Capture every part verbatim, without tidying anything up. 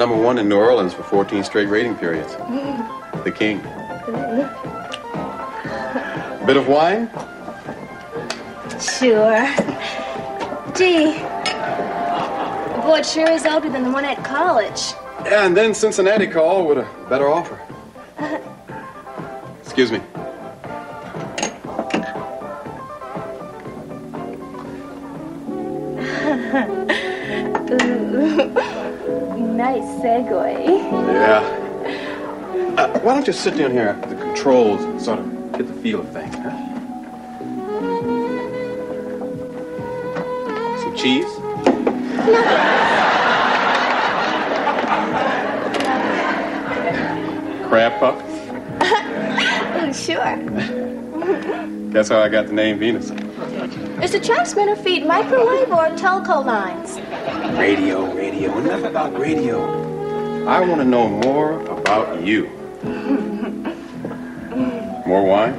Number one in New Orleans for fourteen straight rating periods. The King. Bit of wine? Sure. Gee. Boy, it sure is older than the one at college. Yeah, and then Cincinnati called with a better offer. Excuse me. Ooh. Nice segue. Yeah. Uh, why don't you sit down here at the controls and sort of get the feel of things, huh? Some cheese? Crab puff? Oh, sure. That's how I got the name Venus. Is the transmitter feed microwave or telco lines? Radio, radio, enough about radio. I want to know more about you. More wine?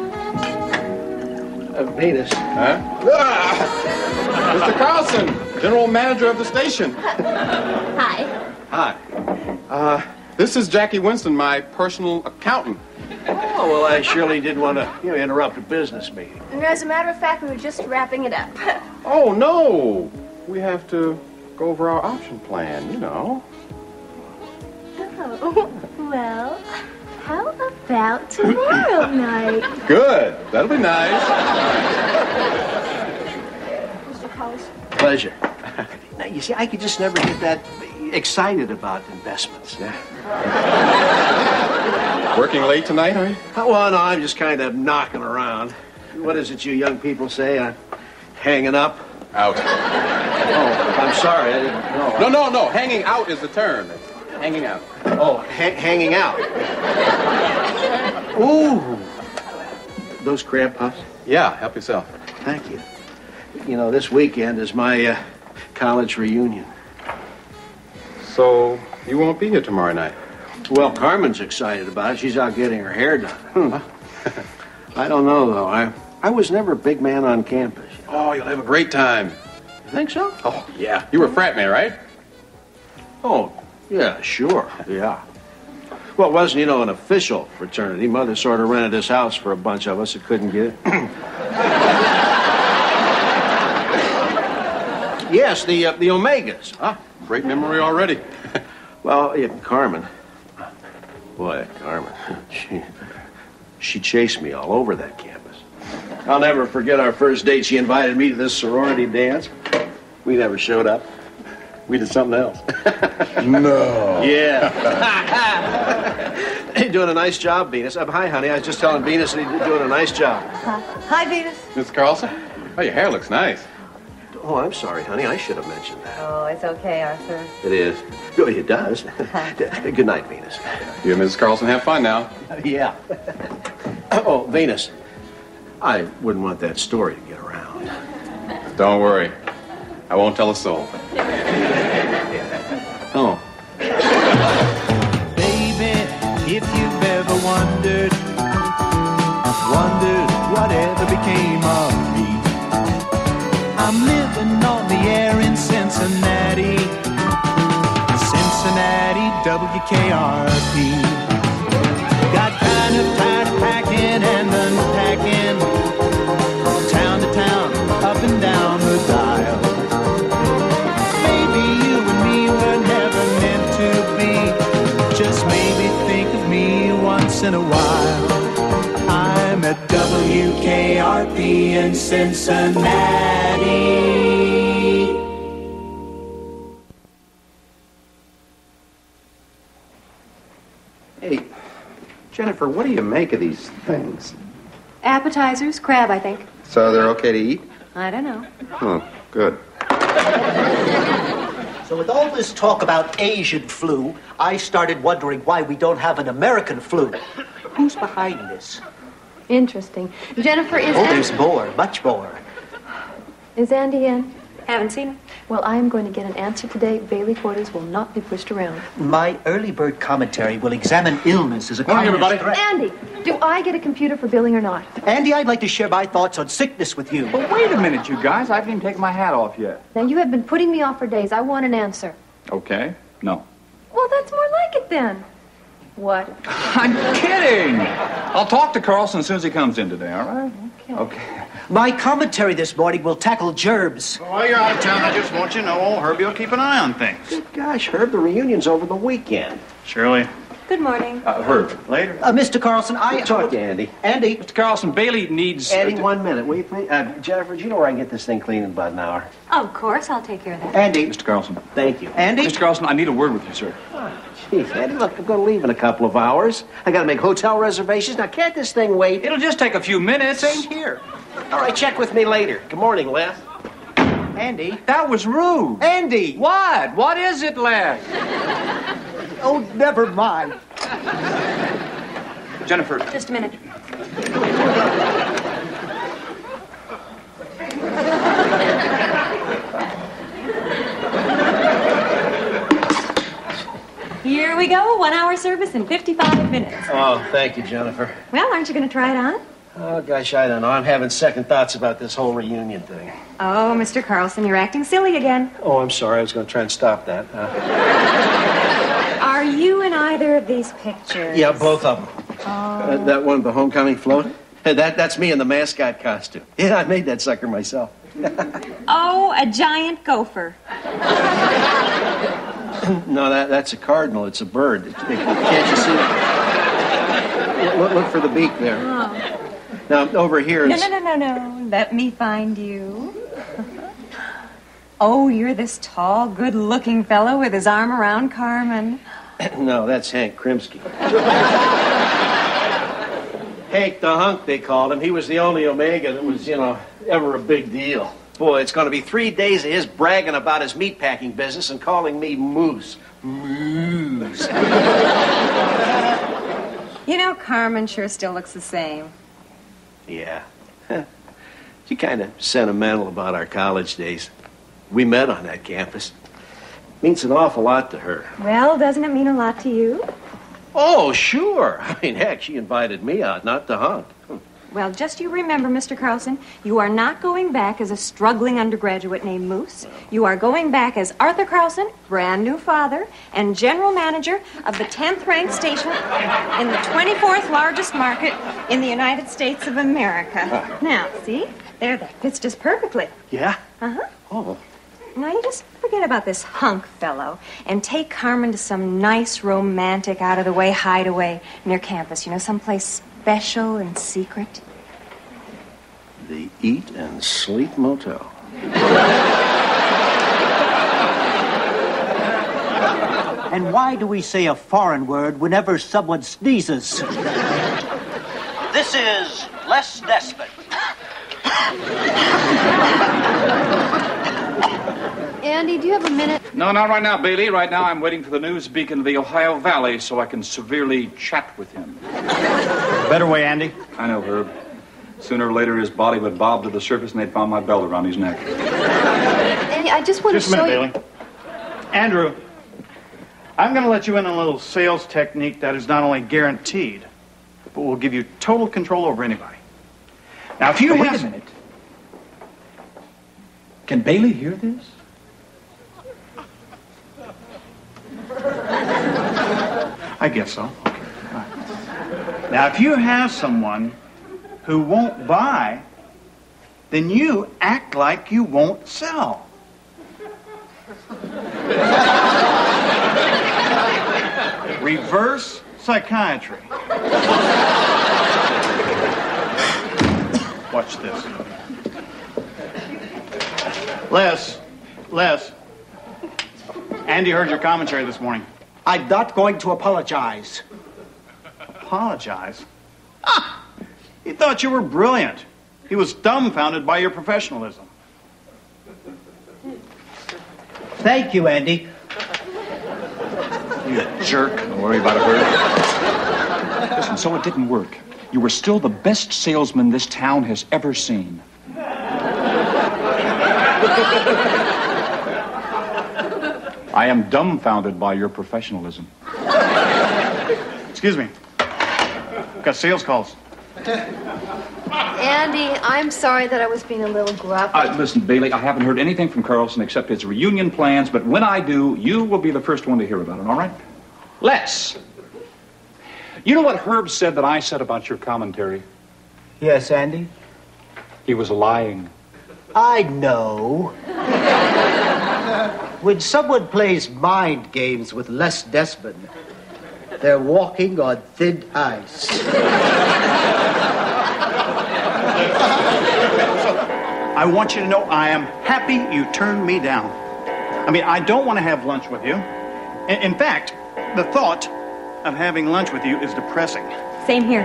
Uh, Venus. Huh? Ah! Mister Carlson, general manager of the station. Hi. Hi. Uh, this is Jackie Winston, my personal accountant. Oh, well, I surely didn't want to, you know, interrupt a business meeting. And as a matter of fact, we were just wrapping it up. Oh, no. We have to go over our option plan, you know. Oh, well, how about tomorrow night? Good. That'll be nice. Mister Collins. Pleasure. Now, you see, I could just never get that excited about investments. Yeah. Working late tonight, are you? Oh, well, no, I'm just kind of knocking around. What is it you young people say? I'm hanging up? Out. Oh, I'm sorry. I didn't know. No, no, no. Hanging out is the term. Hanging out. Oh, ha- hanging out. Ooh. Those crab puffs? Yeah, help yourself. Thank you. You know, this weekend is my uh, college reunion. So, you won't be here tomorrow night? Well, Carmen's excited about it. She's out getting her hair done. Hmm. I don't know, though. I I was never a big man on campus. Oh, you'll have a great time. You think so? Oh, yeah. You were a frat man, right? Oh, yeah, sure. Yeah. Well, it wasn't, you know, an official fraternity. Mother sort of rented this house for a bunch of us that couldn't get it. Yes, the uh, the Omegas. Ah, great memory already. Well, yeah, Carmen. Boy, Carmen. She, she chased me all over that campus. I'll never forget our first date. She invited me to this sorority dance. We never showed up. We did something else. No. Yeah. You're doing a nice job, Venus. Uh, hi, honey. I was just telling Venus that you're doing a nice job. Hi, hi Venus. Miss Carlson? Oh, your hair looks nice. Oh, I'm sorry, honey. I should have mentioned that. Oh, it's okay, Arthur. It is. Oh, it does. Good night, Venus. You and Missus Carlson have fun now. Yeah. Oh, Venus. I wouldn't want that story to get around. Don't worry. I won't tell a soul. Oh. Baby, if you've ever wondered, wondered whatever became of me, I'm living on the air in Cincinnati, Cincinnati W K R P. Got kind of tired of packing and unpacking, town to town, up and down the dial. Maybe you and me were never meant to be. Just maybe think of me once in a while. I'm at W K R P in Cincinnati. Hey, Jennifer, what do you make of these things? Appetizers, crab, I think. So they're okay to eat? I don't know. Oh, good. So with all this talk about Asian flu, I started wondering why we don't have an American flu. Who's behind this? Interesting. Jennifer, is Oh, Andy... there's more, much more. Is Andy in? Haven't seen him. Well, I am going to get an answer today. Bailey quarters will not be pushed around. My early bird commentary will examine illness as a Morning, communist everybody. threat. Andy, do I get a computer for billing or not? Andy, I'd like to share my thoughts on sickness with you. Well, wait a minute, you guys. I haven't even taken my hat off yet. Now, you have been putting me off for days. I want an answer. Okay? No. Well, that's more like it then. What? I'm kidding. I'll talk to Carlson as soon as he comes in today, all right? Okay. Okay. My commentary this morning will tackle gerbs. While you're out of town, I just want you to know old Herbie will keep an eye on things. Good gosh, Herb, the reunion's over the weekend. Shirley. Good morning. Uh, Herb. Later. Uh, Mister Carlson, I... Talk to Andy. Andy. Mister Carlson, Bailey needs... Andy, one minute, will you please? Uh, Jennifer, do you know where I can get this thing clean in about an hour? Of course, I'll take care of that. Andy. Mister Carlson. Thank you. Andy. Mister Carlson, I need a word with you, sir. Geez, Andy, look, I'm going to leave in a couple of hours. I got to make hotel reservations. Now, can't this thing wait? It'll just take a few minutes. Same here. All right, check with me later. Good morning, Les. Andy. That was rude. Andy. What? What is it, Les? Oh, never mind. Jennifer. Just a minute. Here we go. One hour service in fifty-five minutes. Oh, thank you, Jennifer. Well, aren't you going to try it on? Oh, gosh, I don't know. I'm having second thoughts about this whole reunion thing. Oh, Mister Carlson, you're acting silly again. Oh, I'm sorry. I was going to try and stop that. Uh, Are you in either of these pictures? yeah, both of them. Oh. Uh, that one, the homecoming float? Hey, that, that's me in the mascot costume. Yeah, I made that sucker myself. Oh, a giant gopher. No, that, that's a cardinal. It's a bird. It, it, can't you see it? Look, look for the beak there. Oh. Now, over here No, is... no, no, no, no. Let me find you. Oh, you're this tall, good-looking fellow with his arm around Carmen. No, that's Hank Krimsky. Hank the Hunk, they called him. He was the only Omega that was, you know, ever a big deal. Boy, it's going to be three days of his bragging about his meatpacking business and calling me Moose. Moose. You know, Carmen sure still looks the same. Yeah. She's kind of sentimental about our college days. We met on that campus. Means an awful lot to her. Well, doesn't it mean a lot to you? Oh, sure. I mean, heck, she invited me out, not the Hunk. Well, just you remember, Mister Carlson, you are not going back as a struggling undergraduate named Moose. You are going back as Arthur Carlson, brand new father, and general manager of the tenth ranked station in the twenty-fourth largest market in the United States of America. Uh. Now, see? There, that fits just perfectly. Yeah? Uh-huh. Oh. Now, you just forget about this Hunk fellow and take Carmen to some nice, romantic, out-of-the-way hideaway near campus. You know, someplace special and secret. The Eat and Sleep Motel. And why do we say a foreign word whenever someone sneezes? This is Les Nesbitt. Andy, do you have a minute? No, not right now, Bailey. Right now, I'm waiting for the news beacon of the Ohio Valley so I can severely chat with him. Better way, Andy. I know, Herb. Sooner or later, his body would bob to the surface and they'd find my belt around his neck. Andy, I just want Just to a show minute, you... Bailey. Andrew, I'm going to let you in on a little sales technique that is not only guaranteed, but will give you total control over anybody. Now, if you oh, have... Wait a minute. Can Bailey hear this? I guess so. Okay. All right. Now, if you have someone who won't buy, then you act like you won't sell. Reverse psychiatry. Watch this. Les, Les, Andy heard your commentary this morning. I'm not going to apologize. Apologize? Ah! He thought you were brilliant. He was dumbfounded by your professionalism. Thank you, Andy. You jerk. Don't worry about it, Herb. Listen, so it didn't work. You were still the best salesman this town has ever seen. I am dumbfounded by your professionalism. Excuse me. Got sales calls. Andy, I'm sorry that I was being a little gruff. Uh, listen, Bailey, I haven't heard anything from Carlson except his reunion plans, but when I do, you will be the first one to hear about it, all right? Les, you know what Herb said that I said about your commentary? Yes, Andy? He was lying. I know. When someone plays mind games with Les Desmond, they're walking on thin ice. I want you to know I am happy you turned me down. I mean, I don't want to have lunch with you. In, in fact, the thought of having lunch with you is depressing. Same here.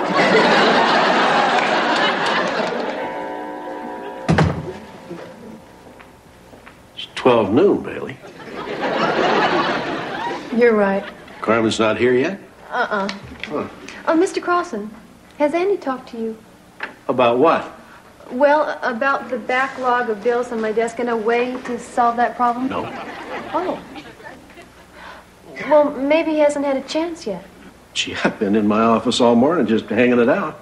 It's twelve noon, Bailey. You're right. Carmen's not here yet? Uh-uh. Huh. Oh, Mister Carlson, has Andy talked to you? About what? Well, about the backlog of bills on my desk and a way to solve that problem? No. Oh. Well, maybe he hasn't had a chance yet. Gee, I've been in my office all morning just hanging it out.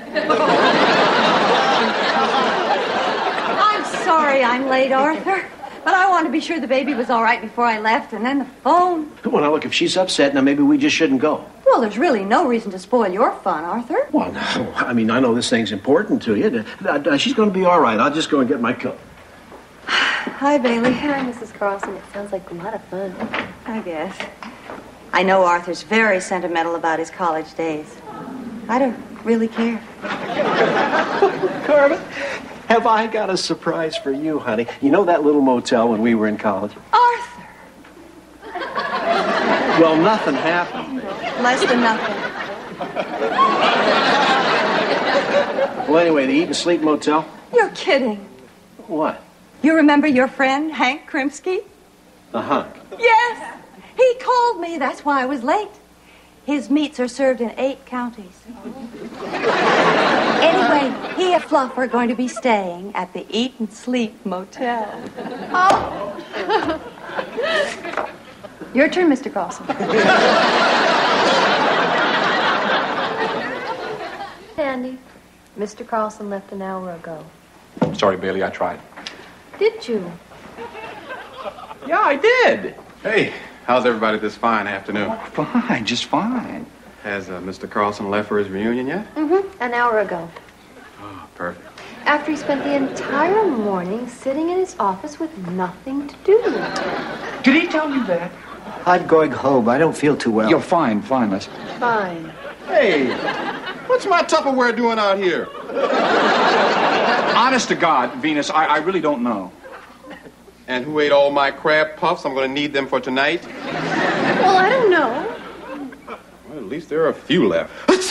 I'm sorry I'm late, Arthur. But I wanted to be sure the baby was all right before I left, and then the phone. Well, now, look, if she's upset, now maybe we just shouldn't go. Well, there's really no reason to spoil your fun, Arthur. Well, no, I mean, I know this thing's important to you. Uh, She's going to be all right. I'll just go and get my coat. Hi, Bailey. Hi, Missus Carlson. It sounds like a lot of fun. I guess. I know Arthur's very sentimental about his college days. I don't really care. Carmen, have I got a surprise for you, honey? You know that little motel when we were in college? Arthur! Well, nothing happened. Less than nothing. Well, anyway, the Eat and Sleep Motel? You're kidding. What? You remember your friend, Hank Krimsky? The hunk. Yes. He called me. That's why I was late. His meats are served in eight counties. Anyway, he and Fluff are going to be staying at the Eat and Sleep Motel. Oh. Your turn, Mister Carlson. Andy, Mister Carlson left an hour ago. Sorry, Bailey, I tried. Did you? Yeah, I did. Hey, how's everybody this fine afternoon? Fine, just fine. Has uh, Mister Carlson left for his reunion yet? Mm-hmm. An hour ago. Oh, perfect. After he spent the entire morning sitting in his office with nothing to do. Did he tell you that? I'm going home. I don't feel too well. You're fine, fine, Les. Fine. Hey, what's my Tupperware doing out here? Honest to God, Venus, I, I really don't know. And who ate all my crab puffs? I'm going to need them for tonight. Well, I don't know. Well, at least there are a few left.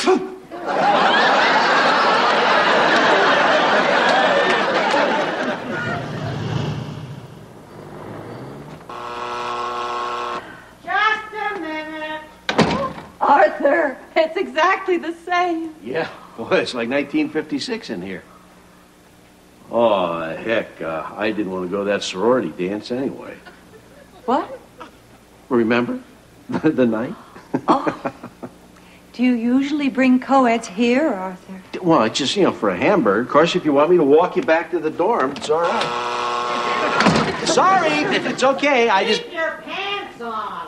Arthur, it's exactly the same. Yeah, well, it's like nineteen fifty-six in here. Oh, heck, uh, I didn't want to go to that sorority dance anyway. What? Remember? The night? Oh. Do you usually bring co-eds here, Arthur? Well, it's just, you know, for a hamburger. Of course, if you want me to walk you back to the dorm, it's all right. Sorry, it's okay. I just... Keep your pants on.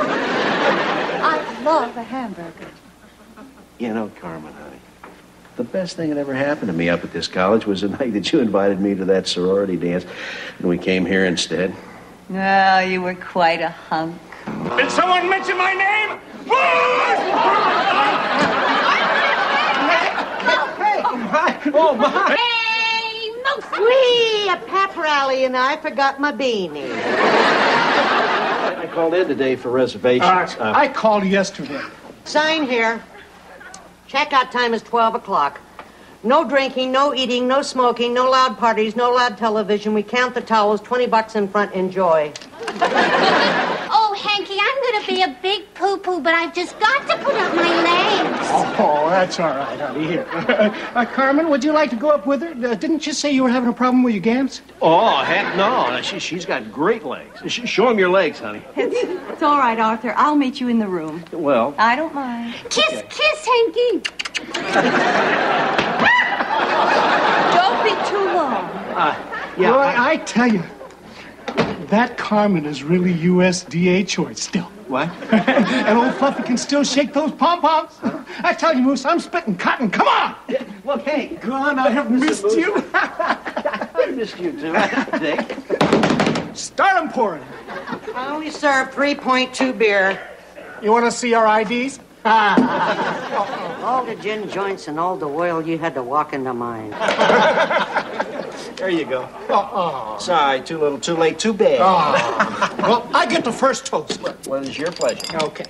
I love a hamburger. You know, Carmen, honey, the best thing that ever happened to me up at this college was the night that you invited me to that sorority dance, and we came here instead. Oh, you were quite a hunk. Did someone mention my name? Oh, my. Hey, Moose! We, a pep rally, and I forgot my beanie. I called in today for reservations. Uh, uh, I called yesterday. Sign here. Checkout time is twelve o'clock. No drinking, no eating, no smoking, no loud parties, no loud television. We count the towels, twenty bucks in front. Enjoy. Oh, Hanky, I'm going to be a big poo-poo, but I've just got to put up my legs. Oh, that's all right, honey. Here. Uh, Carmen, would you like to go up with her? Uh, didn't you say you were having a problem with your gams? Oh, heck no. She, she's got great legs. Sh- show him your legs, honey. It's, it's all right, Arthur. I'll meet you in the room. Well. I don't mind. Kiss, okay. Kiss, Hanky. Don't be too long. Uh, yeah, well, I, I tell you, that Carmen is really U S D A choice still. What? And old Fluffy can still shake those pom-poms. I tell you, Moose, I'm spitting cotton. Come on! Look, hey, Go on, I have missed you. I missed you too, Dick. Start 'em pouring. I only serve three point two beer. You want to see our I Ds? All the gin joints and all the oil, you had to walk into mine. There you go. Oh, Sorry, too little, too late, too bad. oh. Well, I get the first toast. What is your pleasure? Okay.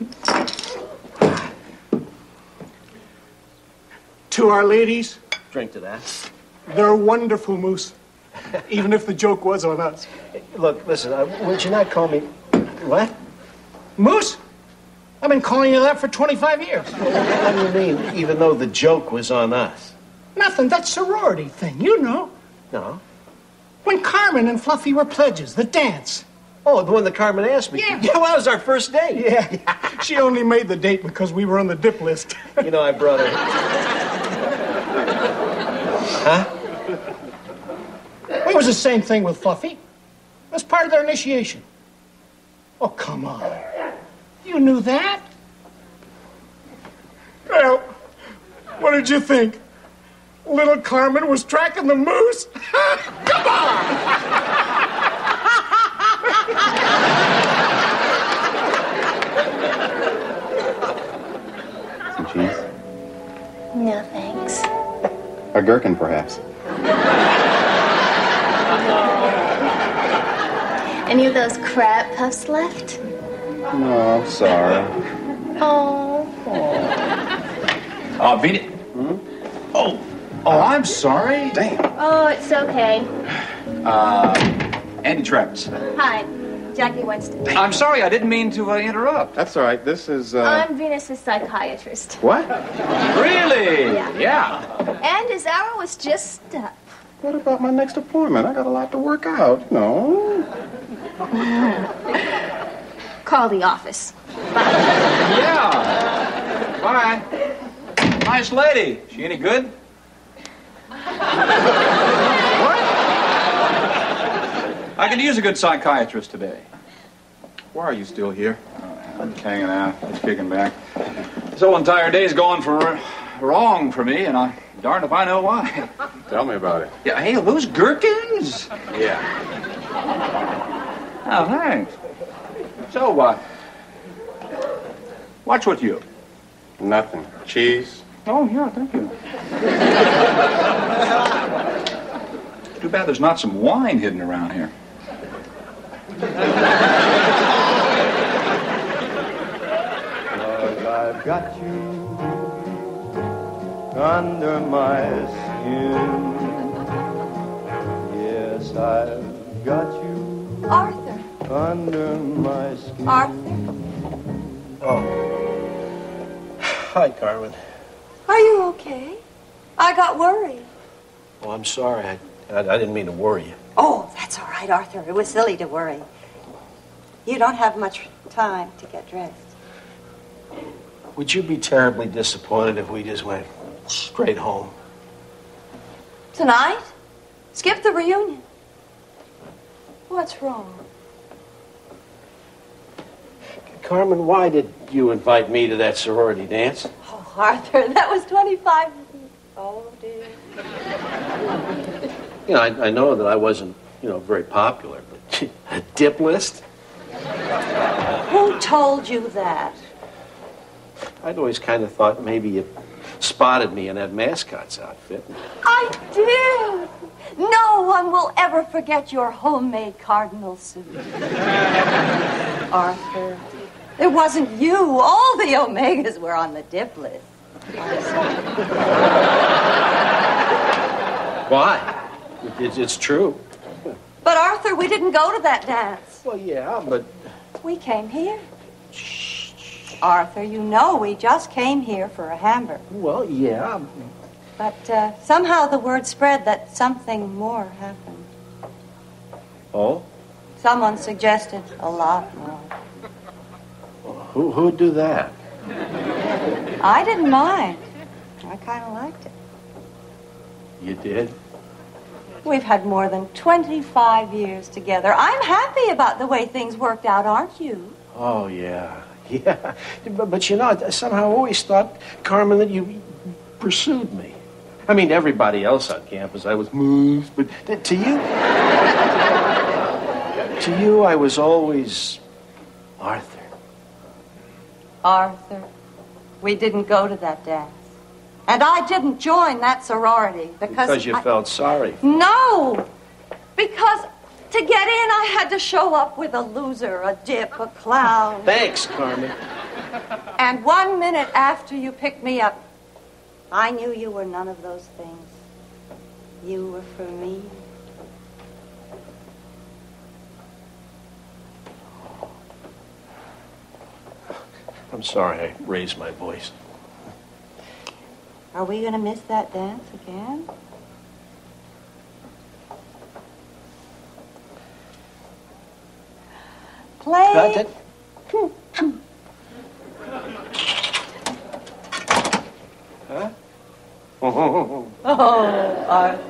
To our ladies, Drink to that. they're wonderful, Moose. Even if the joke was on us. Look, listen, uh, would you not call me... What? Moose? I've been calling you that for twenty-five years. What do you mean, even though the joke was on us? Nothing. That sorority thing, you know. No. When Carmen and Fluffy were pledges, the dance. Oh, the one that Carmen asked me. Yeah. Yeah, well, that was our first date. Yeah. She only made the date because we were on the dip list. You know, I brought her... Huh? It was the same thing with Fluffy. It was part of their initiation. Oh, come on. You knew that? Well, what did you think? Little Carmen was tracking the moose? Come on! Some cheese? No, thanks. A gherkin, perhaps. Any of those crab puffs left? No, sorry. Oh. Uh, Venus. Hmm? Oh. Oh, I'm sorry. Damn. Oh, it's okay. Uh, Andy Travis. Hi, Jackie Winston. I'm sorry, I didn't mean to uh, interrupt. That's all right. This is, uh... I'm Venus's psychiatrist. What? Really? Yeah. Yeah. And his hour was just up. What about my next appointment? I got a lot to work out. No. Call the office. Yeah. Bye. Nice lady. She any good? What? I could use a good psychiatrist today. Why are you still here? I'm just hanging out, just kicking back. This whole entire day's gone for wrong for me, and I darned if I know why. Tell me about it. Yeah, hey, are those gherkins? Yeah. Oh, thanks. So, uh, what's with you? Nothing. Cheese? Oh, yeah, thank you. Too bad there's not some wine hidden around here. Lord, I've got you under my skin. Yes, I've got you Arthur. under my skin. Arthur. Oh. Hi, Carmen. Are you okay? I got worried. Oh, I'm sorry. I, I, I didn't mean to worry you. Oh, that's all right, Arthur. It was silly to worry. You don't have much time to get dressed. Would you be terribly disappointed if we just went straight home? Tonight? Skip the reunion. What's wrong? Carmen, why did you invite me to that sorority dance? Oh, Arthur, that was twenty-five. Oh, dear. You know, I, I know that I wasn't, you know, very popular, but a dip list? Who told you that? I'd always kind of thought maybe you spotted me in that mascot's outfit. I did. No one will ever forget your homemade cardinal suit. Arthur, it wasn't you. All the Omegas were on the dip list. Why? It's, it's true. But Arthur, we didn't go to that dance. Well, yeah, but... We came here. Arthur, you know we just came here for a hamburger. Well, yeah. But uh, somehow the word spread that something more happened. Oh? Someone suggested a lot more. Who, who'd do that? I didn't mind. I kind of liked it. You did? We've had more than twenty-five years together. I'm happy about the way things worked out, aren't you? Oh, yeah. Yeah. But, but you know, I somehow always thought, Carmen, that you pursued me. I mean, everybody else on campus, I was Moose, but to you, to you, I was always Arthur. Arthur, we didn't go to that dance. And I didn't join that sorority because... Because you I... felt sorry for me. No! Because to get in, I had to show up with a loser, a dip, a clown. Thanks, Carmen. And one minute after you picked me up, I knew you were none of those things. You were for me. I'm sorry I raised my voice. Are we going to miss that dance again? Play. Got it? Huh? Oh, Arthur.